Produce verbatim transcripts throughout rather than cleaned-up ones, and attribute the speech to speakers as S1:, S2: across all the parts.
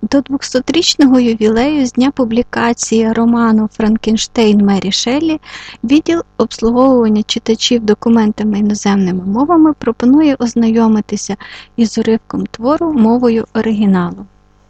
S1: До двохсотрічного ювілею з дня публікації роману «Франкенштейн» Мері Шеллі відділ обслуговування читачів документами іноземними мовами пропонує ознайомитися із уривком твору мовою оригіналу.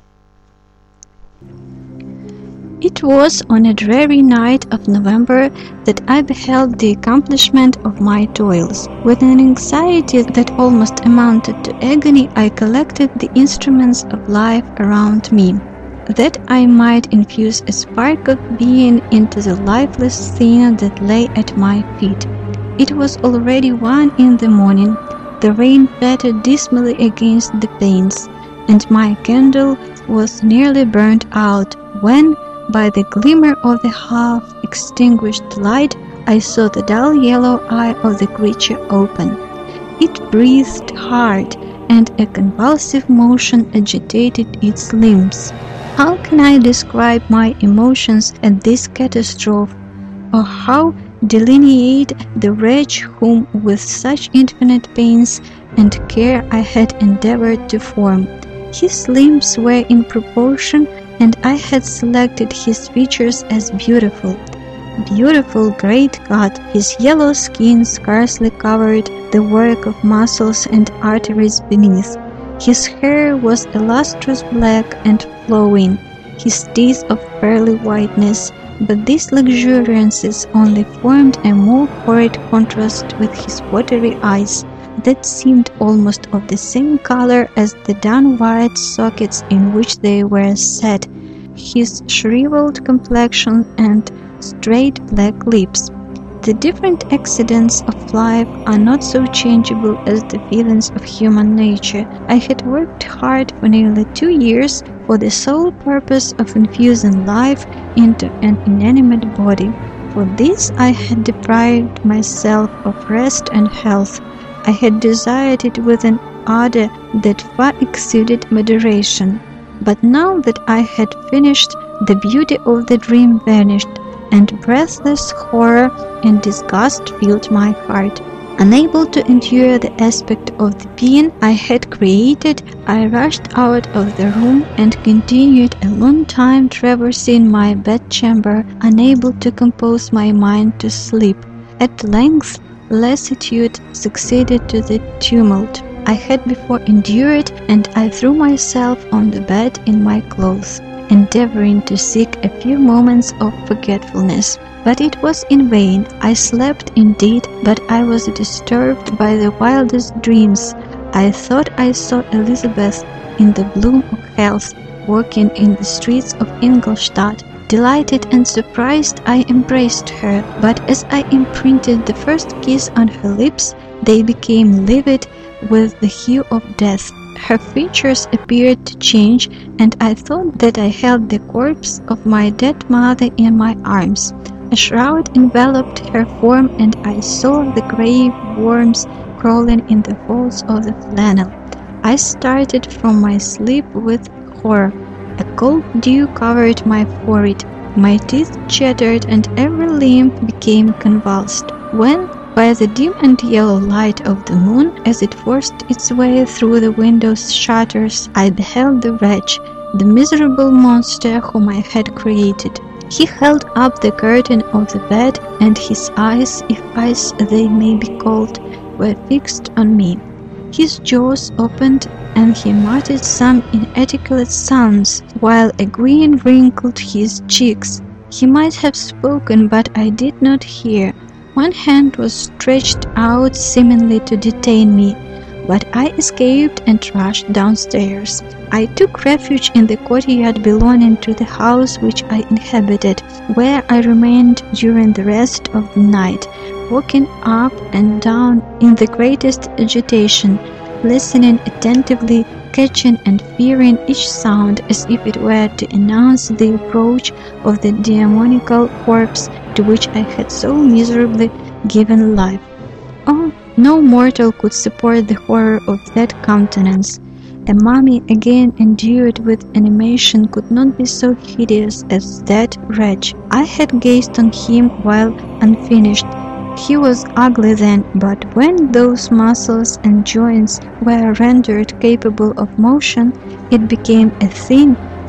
S1: It was on a dreary night of November that I beheld the accomplishment of my toils. With an anxiety that almost amounted to agony, I collected the instruments of life around me, that I might infuse a spark of being into the lifeless thing that lay at my feet. It was already one in the morning. The rain pattered dismally against the panes, and my candle was nearly burnt out when, by the glimmer of the half-extinguished light, I saw the dull yellow eye of the creature open. It breathed hard, and a convulsive motion agitated its limbs. How can I describe my emotions at this catastrophe, or how delineate the wretch whom with such infinite pains and care I had endeavored to form? His limbs were in proportion, and I had selected his features as beautiful. Beautiful, great God! His yellow skin scarcely covered the work of muscles and arteries beneath. His hair was a lustrous black and flowing, his teeth of pearly whiteness, but these luxuriances only formed a more horrid contrast with his watery eyes, that seemed almost of the same color as the dun-white sockets in which they were set, his shriveled complexion and straight black lips. The different accidents of life are not so changeable as the feelings of human nature. I had worked hard for nearly two years for the sole purpose of infusing life into an inanimate body. For this I had deprived myself of rest and health. I had desired it with an ardor that far exceeded moderation. But now that I had finished, the beauty of the dream vanished, and breathless horror and disgust filled my heart. Unable to endure the aspect of the being I had created, I rushed out of the room and continued a long time traversing my bedchamber, unable to compose my mind to sleep. At length, lassitude succeeded to the tumult I had before endured, and I threw myself on the bed in my clothes, endeavoring to seek a few moments of forgetfulness. But it was in vain. I slept indeed, but I was disturbed by the wildest dreams. I thought I saw Elizabeth in the bloom of health, walking in the streets of Ingolstadt. Delighted and surprised, I embraced her, but as I imprinted the first kiss on her lips, they became livid with the hue of death. Her features appeared to change, and I thought that I held the corpse of my dead mother in my arms. A shroud enveloped her form, and I saw the grey worms crawling in the folds of the flannel. I started from my sleep with horror. A cold dew covered my forehead. My teeth chattered, and every limb became convulsed. When, by the dim and yellow light of the moon, as it forced its way through the window's shutters, I beheld the wretch, the miserable monster whom I had created. He held up the curtain of the bed, and his eyes, if eyes they may be called, were fixed on me. His jaws opened, and he muttered some inarticulate sounds, while a grin wrinkled his cheeks. He might have spoken, but I did not hear. One hand was stretched out seemingly to detain me, but I escaped and rushed downstairs. I took refuge in the courtyard belonging to the house which I inhabited, where I remained during the rest of the night, walking up and down in the greatest agitation, listening attentively, catching and fearing each sound as if it were to announce the approach of the demoniacal corpse to which I had so miserably given life. Oh, no mortal could support the horror of that countenance. A mummy again endued with animation could not be so hideous as that wretch. I had gazed on him while unfinished. He was ugly then, but when those muscles and joints were rendered capable of motion, it became a thing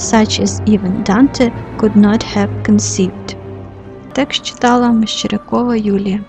S1: such as even Dante could not have conceived. Текст читала Мещерякова Юлія.